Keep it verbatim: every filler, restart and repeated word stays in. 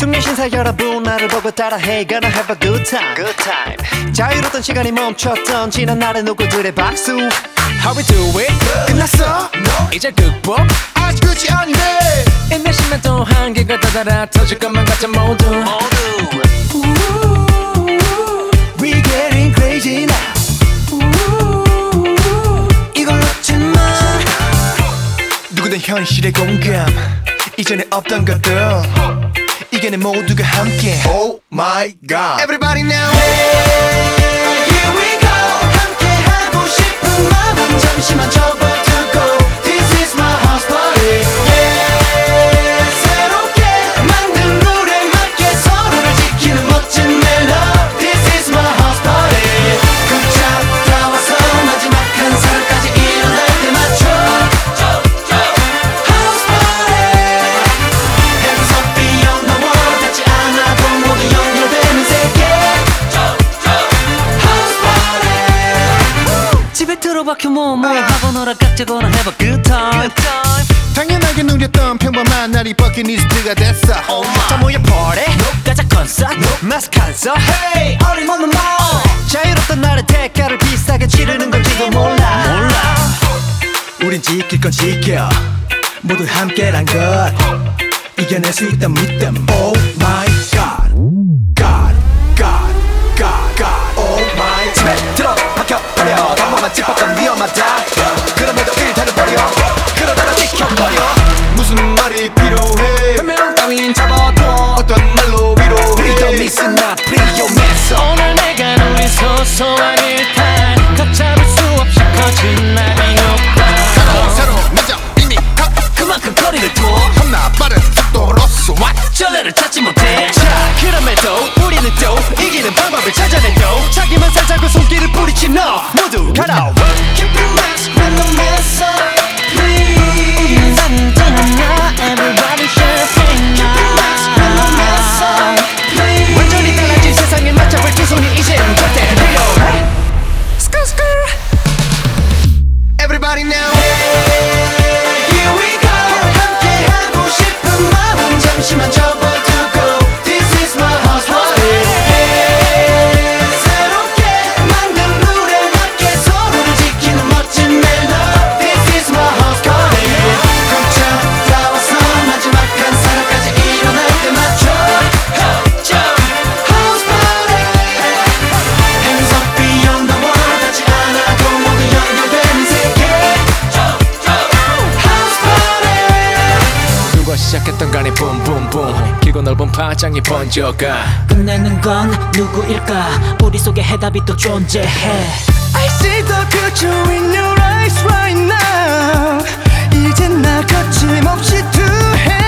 숙녀 신사 여러분 나를 보고 따라해 Gonna have a good time, good time. 자유로웠던 시간이 멈췄던 지난 날의 누구들의 박수 How we do it? 끝났어? No. 이제 극복? 아직 끝이 아니네. 인내심만 또 한계가 다다라 터질 것만 같아 모두 모두 We getting crazy now. 이걸 놓지 마. 누구든 현실의 공감 이전에 없던 것들 이겨내 모두가 함께 Oh my god Everybody now. Hey, here we go. 함께 하고 싶은 마음 잠시만 접어두고 This is my house party. Yeah, 새롭게 만든 룰에 맞게 서로를 지키는 멋진 멜로 This is my house party. 굿잡 다 와서 마지막 한 살까지 일어날 때 맞춰 House party. Hands up beyond the world 닿지 않아도 모두 연결되는 세계 House party. 집에 들어박혀 뭐뭐 하고 놀아 각자거나 have a good time. 당연하게 누렸던 평범한 날이 버킷리스트가 됐어 다 모여 party 가자 콘서트 마스크 안 써. Hey 어림없는 말 자유롭던 날의 대가를 비싸게 치르는 건지도 몰라 몰라. 우린 지킬 건 지켜 모두 함께란 것 이겨낼 수 있다 믿음 Oh my god God God God God Oh my god 들어 박혀버려 단번만 짚었던 위험하다 그럼에도 일단은 버려 그러다가 지켜버려 무슨 말이 필요해 변명 따윈 잡아둬 어떤 말로 위로해 Freedom is not 위험했어 오늘 내가 누린 소소한 일탈 걷잡을 수 없이 커진 맘이 높아 새로 늦어 이미 가 그만큼 거리를 둬 겁나 빠른 속도로서 What 전례를 찾지 못해 자 그럼에도 우리는 또 이기는 방법을 찾아내도 자기만 살자고 손길을 뿌리친 너 모두 가라 Keep your mask when the mess up Please Everybody champagne now Keep your mask when the mess up Please 완전히 달라진 세상에 맞춰볼 두 손이 이제는 절대 필요해 Skr skr Everybody now Here we go 함께 하고 싶은 마음 잠시만 접어두고 This is my house party. 새롭게 만든 룰에 맞게 서로를 지키는 멋진 멜로 This is my house party. 깜짝 나와서 마지막 한 사람까지 일어날 때 맞춰 House party. Hands up beyond the world 닿지 않아도 모두 연결되는 세계 House party. 누가 시작했던 간에 붐붐붐 길고 넓은 파장이 번져가 끝내는 건 누구일까 우리 속에 해답이 또 존재해 I see the future in your eyes right now. 이젠 나 거침없이 두 hand